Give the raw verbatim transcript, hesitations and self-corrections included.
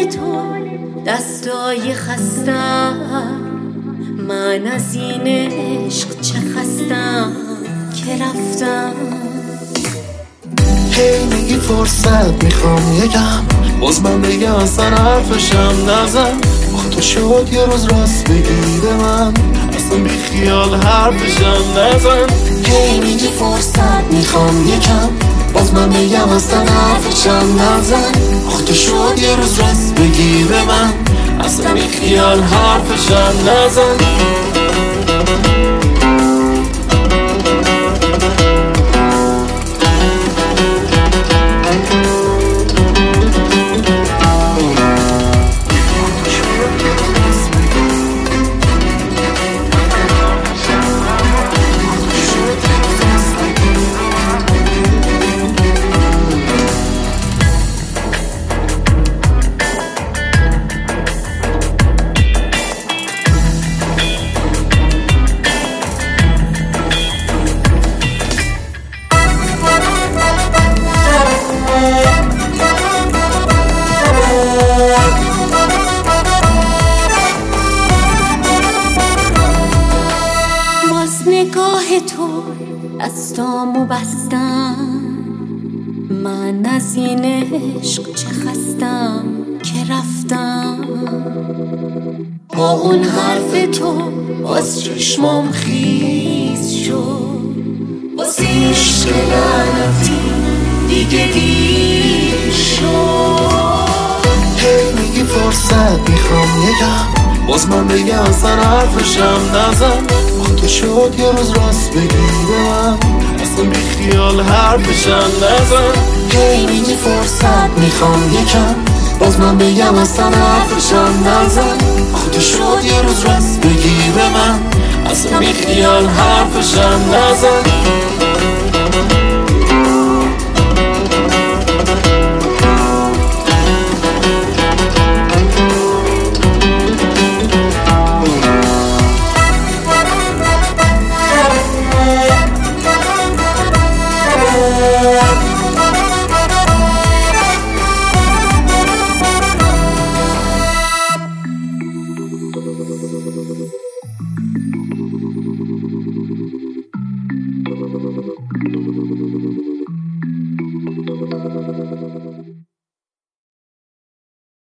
تو دستای خستم، من از این عشق چه خستم که رفتم. هی میگی فرصت میخوام یکم، باز من بگم اصلا حرفشم نزن. آخه تو شد یه روز راست بگی به من، اصلا بی خیال حرفشم نزن. هی میگی فرصت میخوام یکم، باز من بگم اصلا حرفشم نزن. آخه تو شد یه روز راست بگی به من، اصلا بی خیال حرفشم نزن. نگاه تو دستامو بستم، من از این عشق چه خستم که رفتم. با اون حرف تو باز چشمام خیز شد، باز عشق لعنتی دیگه دیر شد. هی میگی فرصت میخوام یکم، باز من بگم اصلا حرفشم نزن. آخه تو شد یه روز راست بگی به من، اصلا بی خیال حرفشم نزن. هی میگی فرصت میخوام یکم، باز من بگم اصلا حرفشم نزن. آخه تو شد یه روز راست بگی به من، اصلا بی خیال حرفشم نزن.